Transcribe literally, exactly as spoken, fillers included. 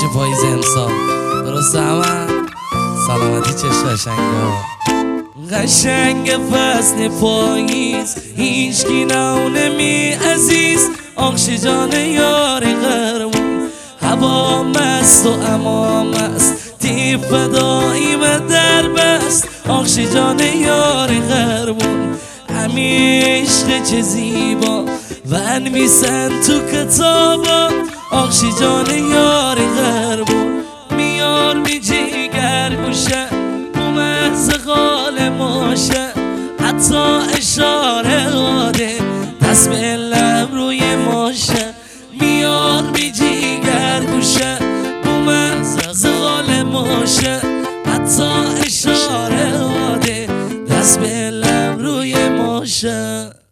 بشه پاییز امسال. درسته همه؟ سلامتی چشم قشنگا قشنگ فصل پاییز هیچکی نمی عزیز آخش جان یار غرمون هوا مست و امام است تی فدایی و در بست آخش جان یار غرمون همیشه چه زیبا و انویسن تو کتابا آخش جان یار غرمون میار می جیگر گوشه بومز غال ماشه حتی اشاره آده دست به لب روی ماشه میار می جیگر گوشه بومز غال ماشه حتی اشاره آده دست به لب روی ماشه